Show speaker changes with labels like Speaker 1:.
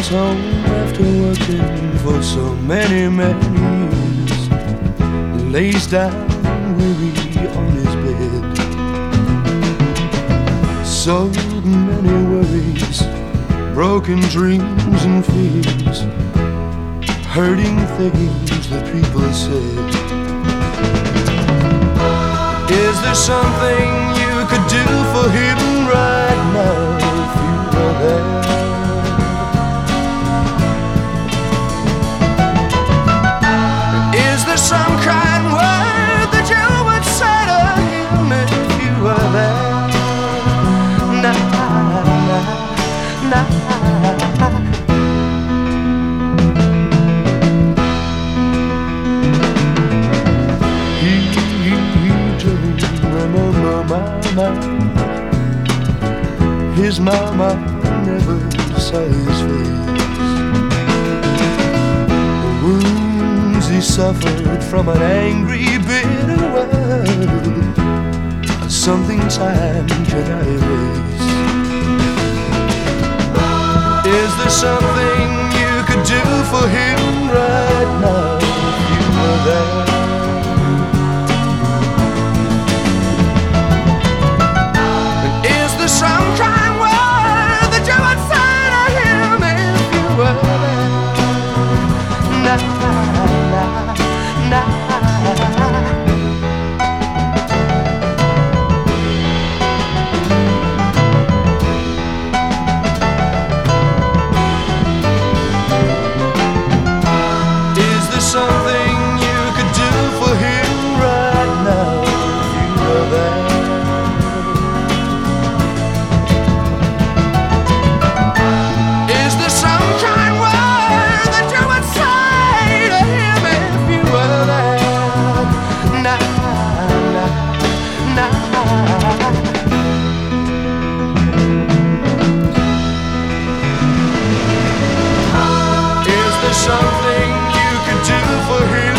Speaker 1: comes home after working for so many, many years. He lays down weary on his bed. So many worries, broken dreams and fears, hurting things that people said. Is there something you could do for him right now if you were there? Is there some kind word that you would say to him if you were there? Nah, nah, nah. His mama never saw his face. The wounds he suffered from an angry, bitter world are something time cannot erase. Is there something you could do for him right now if you were there? Some kind word that you would say to him if you were there. Nah, nah, nah. Is there something you could do for him right now if you were there? Something you could do for him